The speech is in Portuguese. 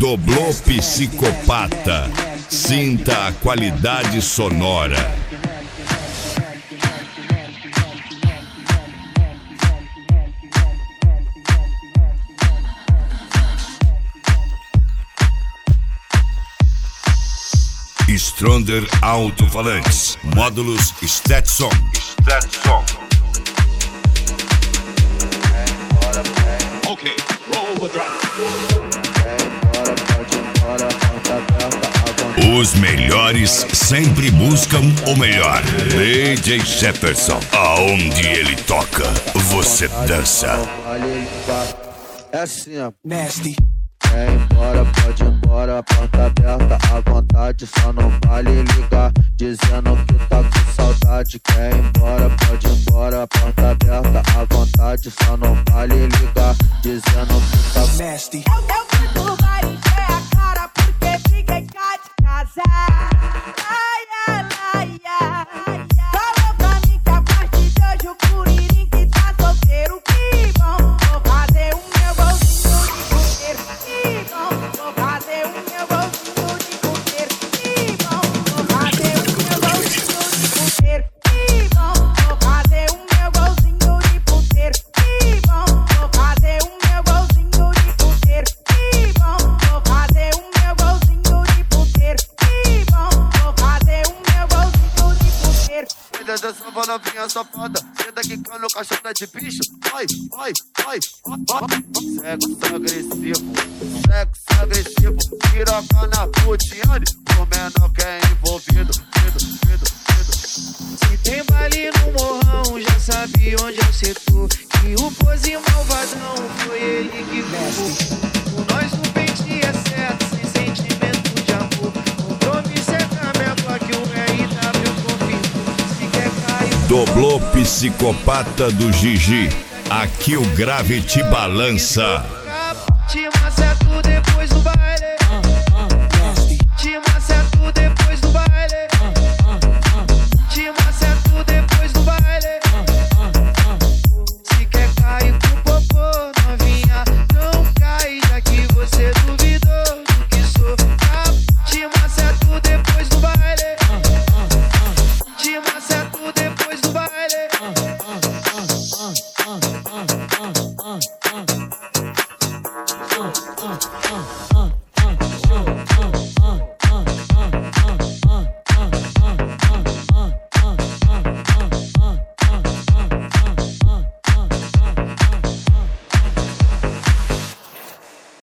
Doblô Psicopata. Sinta a qualidade sonora. Stronger Alto-Falantes. Módulos Stetson. Ok, roll the drum. Os melhores sempre buscam o melhor. DJ Jefferson, aonde ele toca, você dança. É assim, ó. Nasty. Quer ir embora, pode ir embora, porta aberta à vontade, só não vale ligar, dizendo que tá com saudade. Quer ir embora, pode ir embora, porta aberta à vontade, só não vale ligar, dizendo que tá com Nasty. Eu fui pro bar e encher a cara porque fiquei cá de casa. Ai, ai, ai, ai. Falou pra mim que a partir de hoje o Curirim que tá solteiro. Que bom, vou fazer o meu golzinho de coqueiro. Que bom, vou fazer o meu golzinho de coqueiro. Que bom, vou fazer o meu golzinho de coqueiro. Que bom, vou fazer o meu golzinho de puteiro. Que bom, vou fazer o meu golzinho de puteiro. Que bom, vou fazer o meu golzinho de puteiro. Que bom, vou fazer o meu golzinho de puteiro. Cuida dessa novinha safada, senta quicando cachorro de bicho. Vai, vai, vai, vai. Sexo agressivo, sexo agressivo. Piroca na putiane, o menor que é envolvido. Se tem baile no morrão, já sabe onde é o setor. E o pose malvadão foi ele que ficou. Com nós no pente é certo, sem sentimento de amor. Compromisso é camelo, que o RW confirmou. Se quer cair, Doblô Psicopata do Gigi. Aqui o grave te balança. te maceto depois do baile. Te maceto depois do baile. Te maceto depois do baile. Se quer cair com popô, novinha, não cai, já que você duvidou do que sou. Te maceto depois do baile. Te maceto depois do baile.